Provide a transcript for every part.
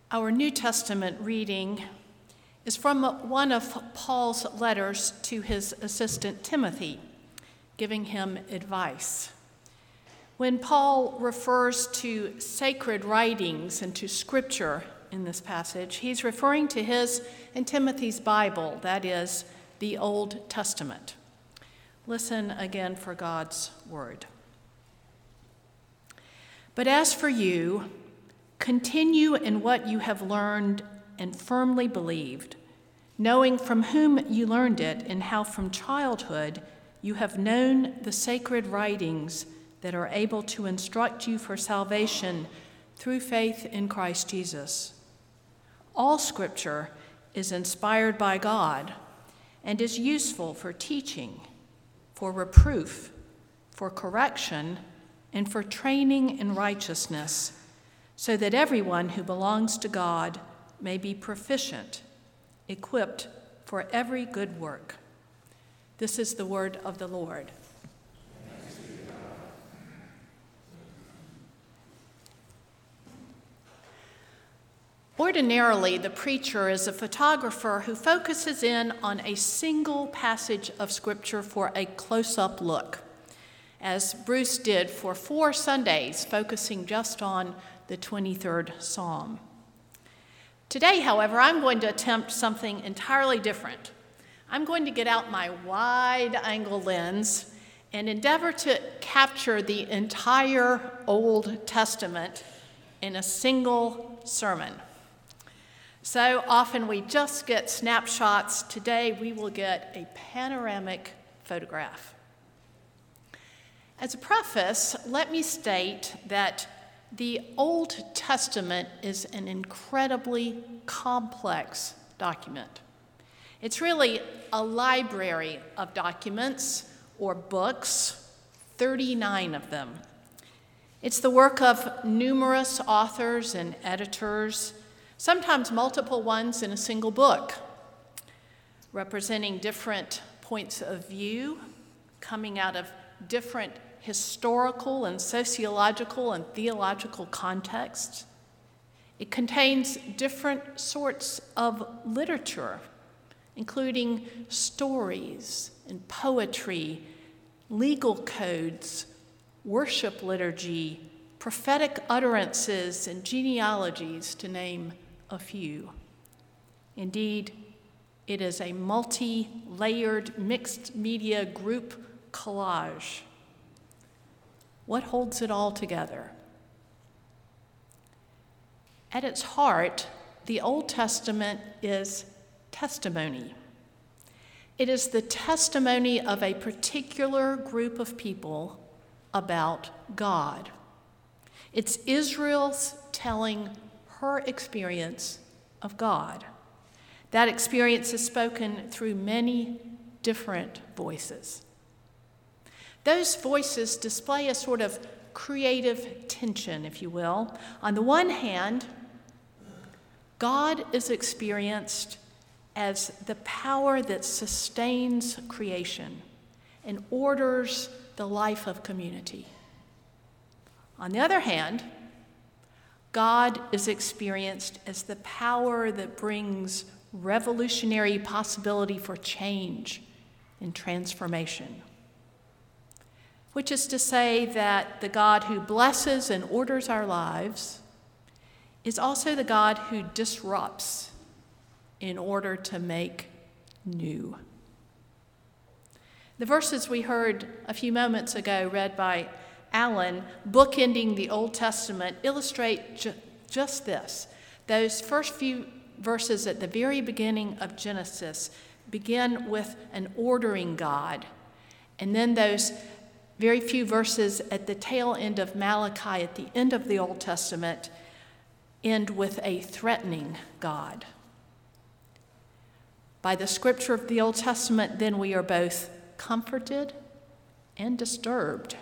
Our New Testament reading is from one of Paul's letters to his assistant Timothy, giving him advice. When Paul refers to sacred writings and to Scripture in this passage, he's referring to his and Timothy's Bible, that is, the Old Testament. Listen again for God's word. But as for you, continue in what you have learned and firmly believed, knowing from whom you learned it and how from childhood you have known the sacred writings that are able to instruct you for salvation through faith in Christ Jesus. All Scripture is inspired by God and is useful for teaching, for reproof, for correction, and for training in righteousness, so that everyone who belongs to God may be proficient, equipped for every good work. This is the word of the Lord. Ordinarily, the preacher is a photographer who focuses in on a single passage of Scripture for a close-up look, as Bruce did for 4 Sundays, focusing just on the 23rd Psalm. Today, however, I'm going to attempt something entirely different. I'm going to get out my wide-angle lens and endeavor to capture the entire Old Testament in a single sermon. So often we just get snapshots. Today we will get a panoramic photograph. As a preface, let me state that the Old Testament is an incredibly complex document. It's really a library of documents or books, 39 of them. It's the work of numerous authors and editors, sometimes multiple ones in a single book, representing different points of view, coming out of different historical and sociological and theological contexts. It contains different sorts of literature, including stories and poetry, legal codes, worship liturgy, prophetic utterances, and genealogies, to name a few. Indeed, it is a multi-layered mixed media group collage. What holds it all together? At its heart, the Old Testament is testimony. It is the testimony of a particular group of people about God. It's Israel's telling her experience of God. That experience is spoken through many different voices. Those voices display a sort of creative tension, if you will. On the one hand, God is experienced as the power that sustains creation and orders the life of community. On the other hand, God is experienced as the power that brings revolutionary possibility for change and transformation. Which is to say that the God who blesses and orders our lives is also the God who disrupts in order to make new. The verses we heard a few moments ago, read by Alan, bookending the Old Testament, illustrate just this. Those first few verses at the very beginning of Genesis begin with an ordering God, and then those very few verses at the tail end of Malachi, at the end of the Old Testament, end with a threatening God. By the Scripture of the Old Testament, then, we are both comforted and disturbed.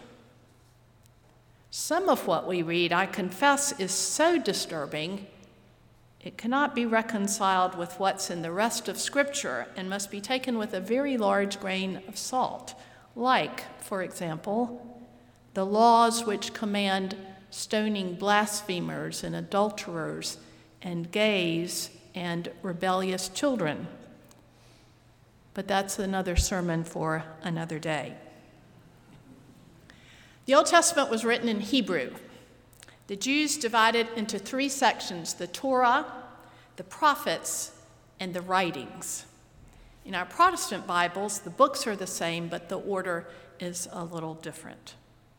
Some of what we read, I confess, is so disturbing, it cannot be reconciled with what's in the rest of Scripture and must be taken with a very large grain of salt. Like, for example, the laws which command stoning blasphemers and adulterers and gays and rebellious children. But that's another sermon for another day. The Old Testament was written in Hebrew. The Jews divided into three sections: the Torah, the prophets, and the writings. In our Protestant Bibles, the books are the same, but the order is a little different.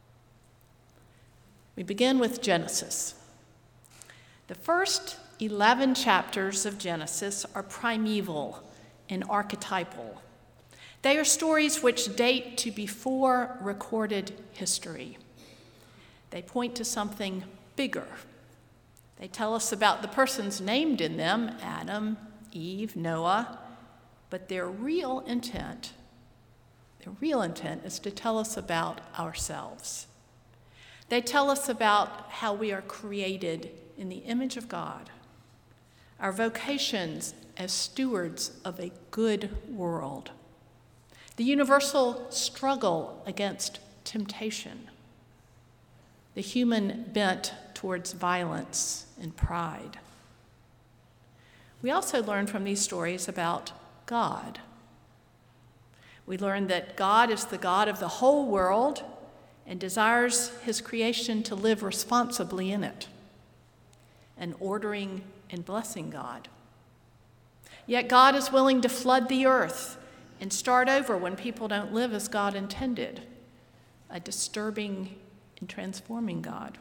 We begin with Genesis. The first 11 chapters of Genesis are primeval and archetypal. They are stories which date to before recorded history. They point to something bigger. They tell us about the persons named in them, Adam, Eve, Noah, but their real intent is to tell us about ourselves. They tell us about how we are created in the image of God, our vocations as stewards of a good world, the universal struggle against temptation, the human bent towards violence and pride. We also learn from these stories about God. We learn that God is the God of the whole world and desires his creation to live responsibly in it, an ordering and blessing God. Yet God is willing to flood the earth and start over when people don't live as God intended, a disturbing and transforming God.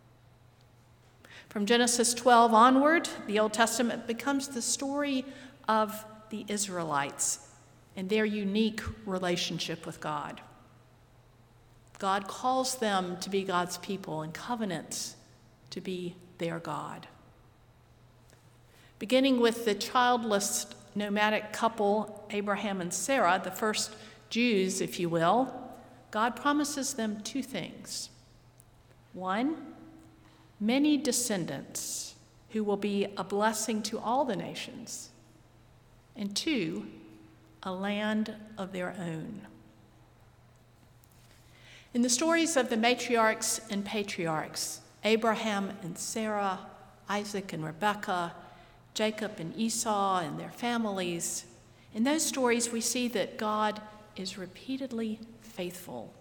From Genesis 12 onward, the Old Testament becomes the story of the Israelites and their unique relationship with God. God calls them to be God's people and covenants to be their God. Beginning with the childless nomadic couple, Abraham and Sarah, the first Jews, if you will, God promises them two things. One, many descendants who will be a blessing to all the nations. And two, a land of their own. In the stories of the matriarchs and patriarchs, Abraham and Sarah, Isaac and Rebekah, Jacob and Esau and their families, in those stories we see that God is repeatedly faithful.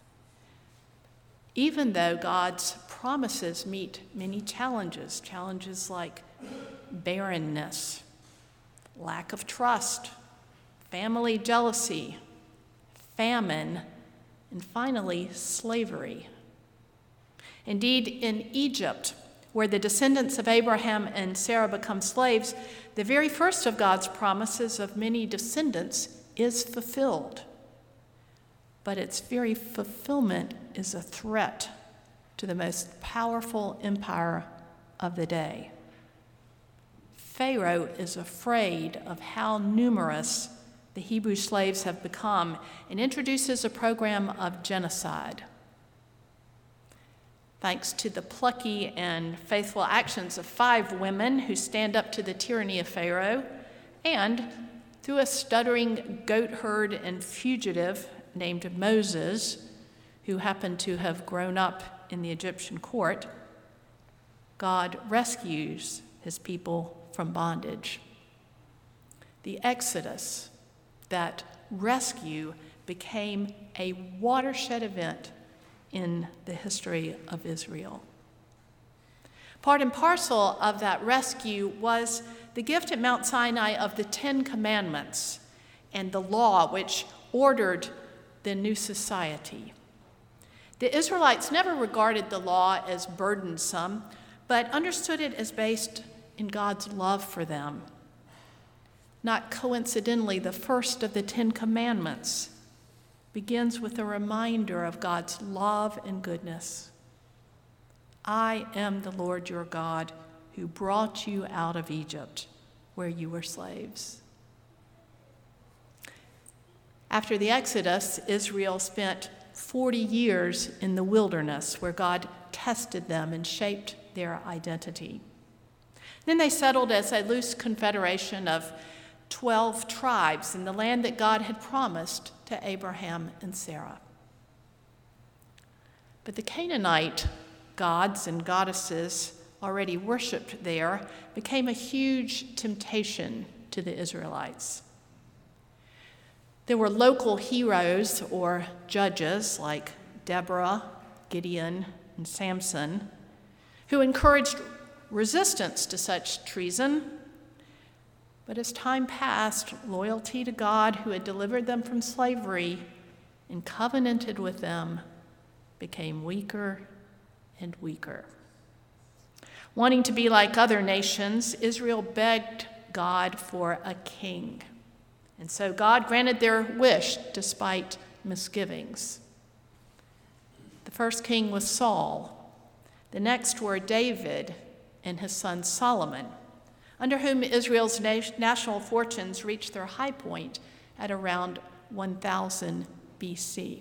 Even though God's promises meet many challenges like barrenness, lack of trust, family jealousy, famine, and finally, slavery. Indeed, in Egypt, where the descendants of Abraham and Sarah become slaves, the very first of God's promises of many descendants is fulfilled. But its very fulfillment is a threat to the most powerful empire of the day. Pharaoh is afraid of how numerous the Hebrew slaves have become and introduces a program of genocide. Thanks to the plucky and faithful actions of 5 women who stand up to the tyranny of Pharaoh, and through a stuttering goat herd and fugitive named Moses, who happened to have grown up in the Egyptian court, God rescues his people from bondage. The Exodus, that rescue, became a watershed event in the history of Israel. Part and parcel of that rescue was the gift at Mount Sinai of the 10 Commandments and the law which ordered the new society. The Israelites never regarded the law as burdensome, but understood it as based in God's love for them. Not coincidentally, the first of the 10 Commandments begins with a reminder of God's love and goodness. I am the Lord your God who brought you out of Egypt, where you were slaves. After the Exodus, Israel spent 40 years in the wilderness where God tested them and shaped their identity. Then they settled as a loose confederation of 12 tribes in the land that God had promised to Abraham and Sarah. But the Canaanite gods and goddesses already worshipped there, became a huge temptation to the Israelites. There were local heroes or judges like Deborah, Gideon, and Samson, who encouraged resistance to such treason. But as time passed, loyalty to God, who had delivered them from slavery and covenanted with them, became weaker and weaker. Wanting to be like other nations, Israel begged God for a king. And so God granted their wish despite misgivings. The first king was Saul. The next were David and his son Solomon, under whom Israel's national fortunes reached their high point at around 1000 BC.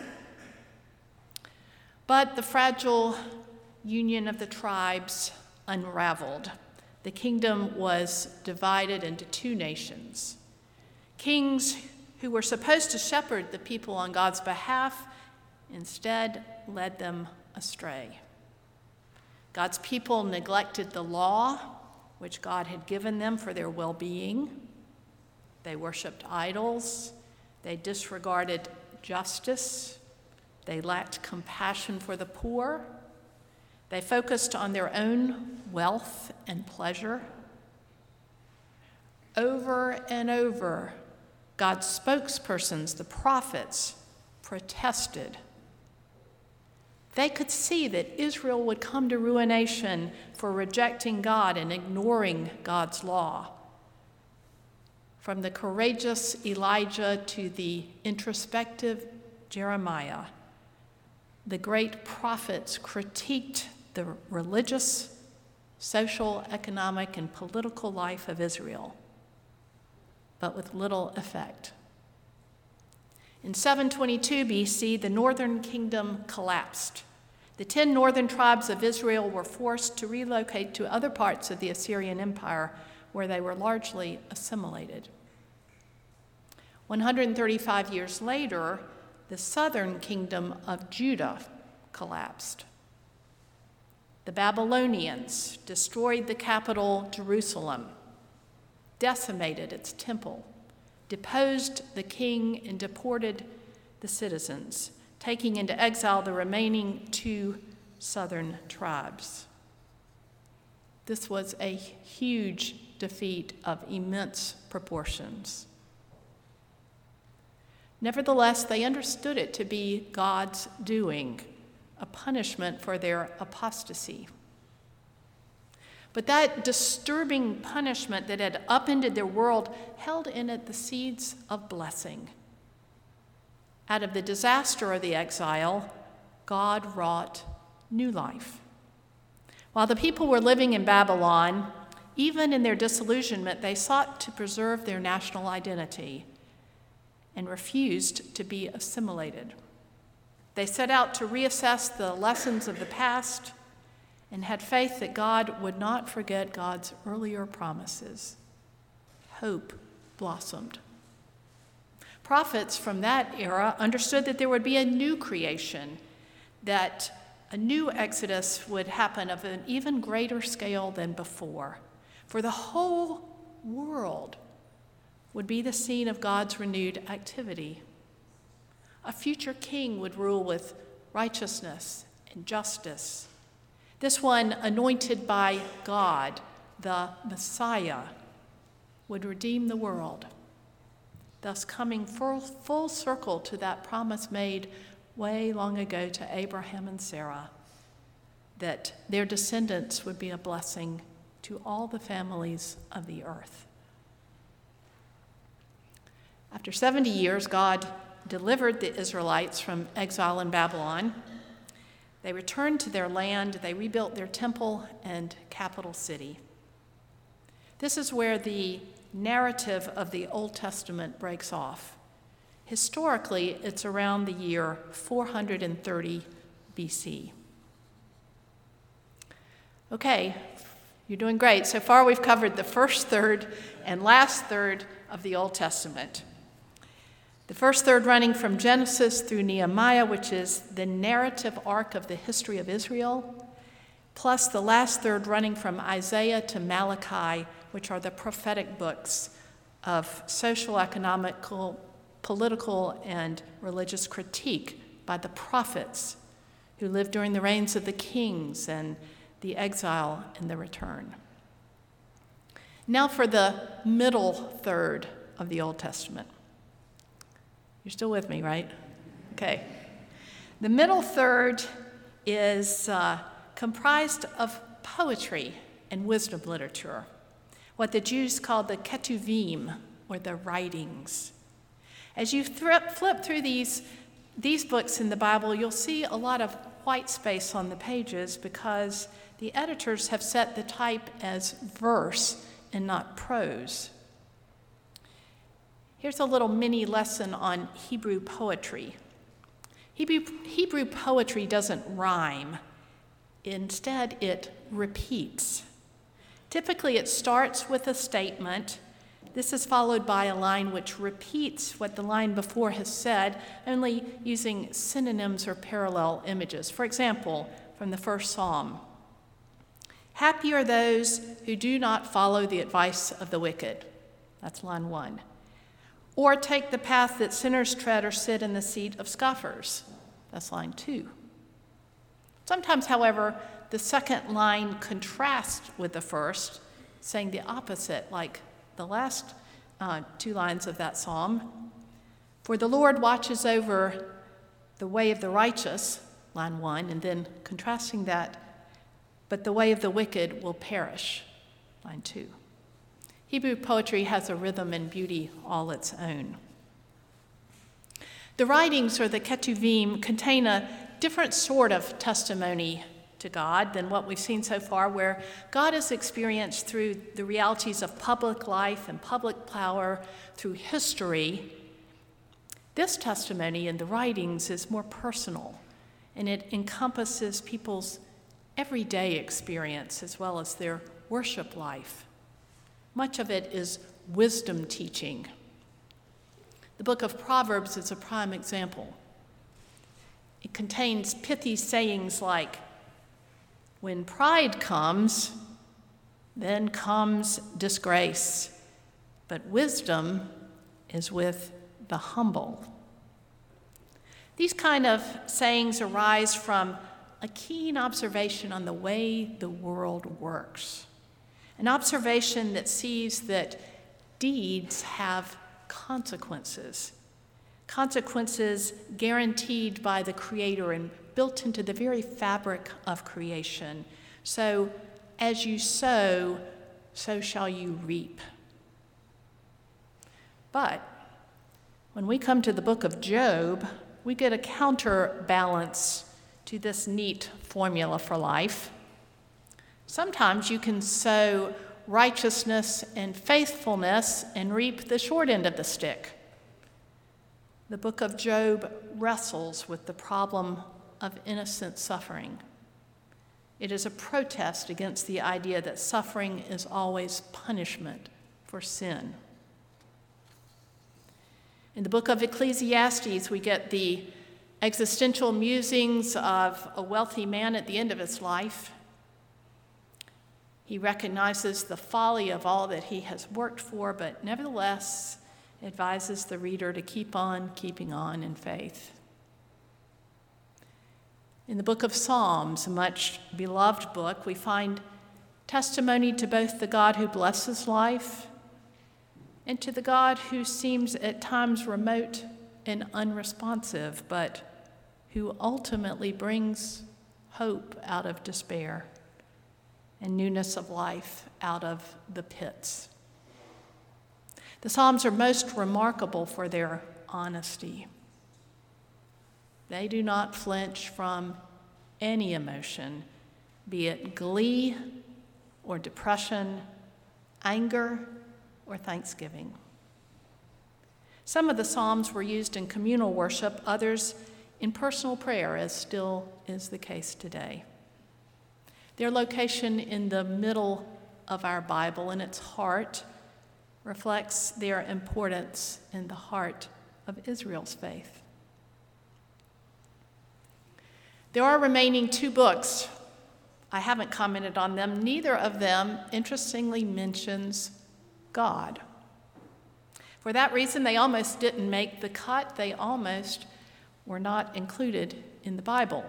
But the fragile union of the tribes unraveled. The kingdom was divided into two nations. Kings who were supposed to shepherd the people on God's behalf instead led them astray. God's people neglected the law, which God had given them for their well-being. They worshiped idols. They disregarded justice. They lacked compassion for the poor. They focused on their own wealth and pleasure. Over and over, God's spokespersons, the prophets, protested. They could see that Israel would come to ruination for rejecting God and ignoring God's law. From the courageous Elijah to the introspective Jeremiah, the great prophets critiqued the religious, social, economic, and political life of Israel, but with little effect. In 722 BC, the northern kingdom collapsed. The 10 northern tribes of Israel were forced to relocate to other parts of the Assyrian Empire, where they were largely assimilated. 135 years later, the southern kingdom of Judah collapsed. The Babylonians destroyed the capital, Jerusalem, decimated its temple, deposed the king, and deported the citizens, taking into exile the remaining 2 southern tribes. This was a huge defeat of immense proportions. Nevertheless, they understood it to be God's doing, a punishment for their apostasy. But that disturbing punishment that had upended their world held in it the seeds of blessing. Out of the disaster of the exile, God wrought new life. While the people were living in Babylon, even in their disillusionment, they sought to preserve their national identity and refused to be assimilated. They set out to reassess the lessons of the past and had faith that God would not forget God's earlier promises. Hope blossomed. Prophets from that era understood that there would be a new creation, that a new exodus would happen of an even greater scale than before, for the whole world would be the scene of God's renewed activity. A future king would rule with righteousness and justice. This one, anointed by God, the Messiah, would redeem the world, thus coming full circle to that promise made way long ago to Abraham and Sarah, that their descendants would be a blessing to all the families of the earth. After 70 years, God delivered the Israelites from exile in Babylon. They returned to their land, they rebuilt their temple and capital city. This is where the narrative of the Old Testament breaks off. Historically, it's around the year 430 BC. Okay, you're doing great. So far we've covered the first third and last third of the Old Testament. The first third running from Genesis through Nehemiah, which is the narrative arc of the history of Israel, plus the last third running from Isaiah to Malachi, which are the prophetic books of social, economical, political, and religious critique by the prophets who lived during the reigns of the kings and the exile and the return. Now for the middle third of the Old Testament. You're still with me, right? Okay. The middle third is comprised of poetry and wisdom literature, what the Jews called the Ketuvim, or the writings. As you flip through these books in the Bible, you'll see a lot of white space on the pages because the editors have set the type as verse and not prose. Here's a little mini lesson on Hebrew poetry. Hebrew poetry doesn't rhyme. Instead, it repeats. Typically, it starts with a statement. This is followed by a line which repeats what the line before has said, only using synonyms or parallel images. For example, from the first psalm, "Happy are those who do not follow the advice of the wicked." That's line 1. "Or take the path that sinners tread or sit in the seat of scoffers." That's line 2. Sometimes, however, the second line contrasts with the first, saying the opposite, like the last 2 lines of that psalm. "For the Lord watches over the way of the righteous," line 1, and then contrasting that, "but the way of the wicked will perish," line 2. Hebrew poetry has a rhythm and beauty all its own. The writings, or the Ketuvim, contain a different sort of testimony to God than what we've seen so far, where God is experienced through the realities of public life and public power, through history. This testimony in the writings is more personal, and it encompasses people's everyday experience as well as their worship life. Much of it is wisdom teaching. The book of Proverbs is a prime example. It contains pithy sayings like, "When pride comes, then comes disgrace, but wisdom is with the humble." These kind of sayings arise from a keen observation on the way the world works, an observation that sees that deeds have consequences guaranteed by the Creator and built into the very fabric of creation. So, as you sow, so shall you reap. But when we come to the book of Job, we get a counterbalance to this neat formula for life. Sometimes you can sow righteousness and faithfulness and reap the short end of the stick. The book of Job wrestles with the problem of innocent suffering. It is a protest against the idea that suffering is always punishment for sin. In the book of Ecclesiastes, we get the existential musings of a wealthy man at the end of his life. He recognizes the folly of all that he has worked for, but nevertheless advises the reader to keep on keeping on in faith. In the book of Psalms, a much beloved book, we find testimony to both the God who blesses life and to the God who seems at times remote and unresponsive, but who ultimately brings hope out of despair and newness of life out of the pits. The Psalms are most remarkable for their honesty. They do not flinch from any emotion, be it glee or depression, anger or thanksgiving. Some of the Psalms were used in communal worship, others in personal prayer, as still is the case today. Their location in the middle of our Bible, in its heart, reflects their importance in the heart of Israel's faith. There are remaining 2 books I haven't commented on them. Neither of them, interestingly, mentions God. For that reason, they almost didn't make the cut. They almost were not included in the Bible.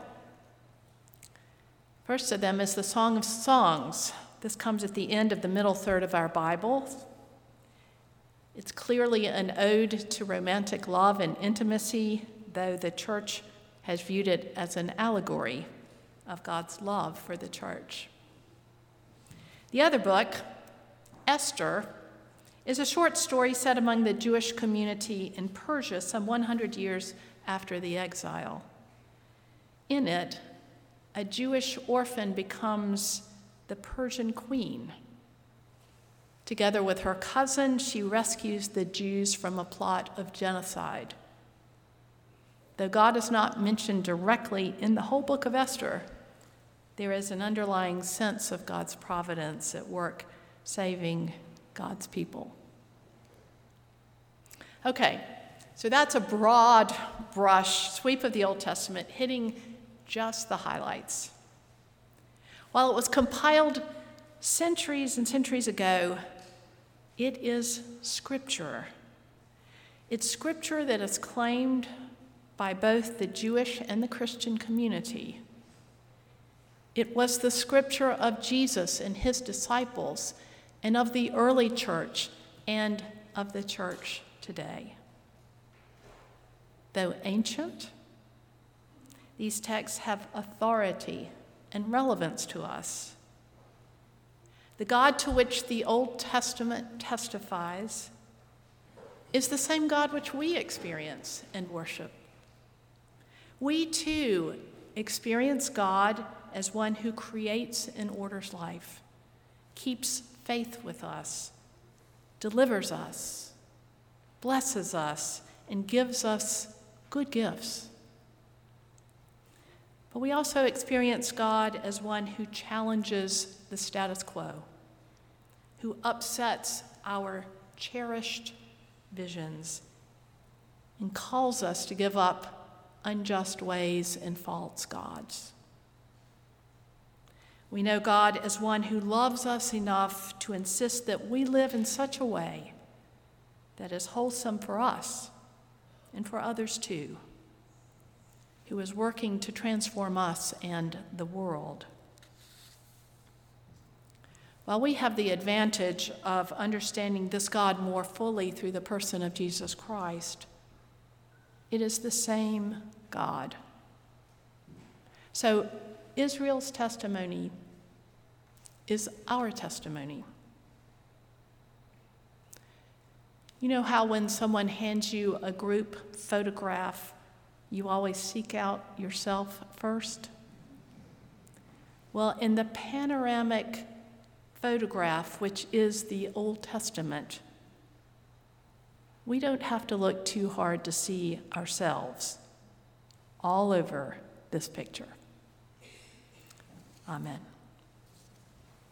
First of them is the Song of Songs. This comes at the end of the middle third of our Bible. It's clearly an ode to romantic love and intimacy, though the church has viewed it as an allegory of God's love for the church. The other book, Esther, is a short story set among the Jewish community in Persia some 100 years after the exile. In it, a Jewish orphan becomes the Persian queen. Together with her cousin, she rescues the Jews from a plot of genocide. Though God is not mentioned directly in the whole book of Esther, there is an underlying sense of God's providence at work saving God's people. Okay, so that's a broad brush sweep of the Old Testament, hitting just the highlights. While it was compiled centuries and centuries ago, it is Scripture. It's Scripture that is claimed by both the Jewish and the Christian community. It was the Scripture of Jesus and his disciples, and of the early church, and of the church today. Though ancient, these texts have authority and relevance to us. The God to which the Old Testament testifies is the same God which we experience and worship. We too experience God as one who creates and orders life, keeps faith with us, delivers us, blesses us, and gives us good gifts. But we also experience God as one who challenges the status quo, who upsets our cherished visions and calls us to give up unjust ways and false gods. We know God as one who loves us enough to insist that we live in such a way that is wholesome for us and for others too, who is working to transform us and the world. While we have the advantage of understanding this God more fully through the person of Jesus Christ, it is the same God. So Israel's testimony is our testimony. You know how when someone hands you a group photograph, you always seek out yourself first? Well, in the panoramic photograph, which is the Old Testament, we don't have to look too hard to see ourselves all over this picture. Amen.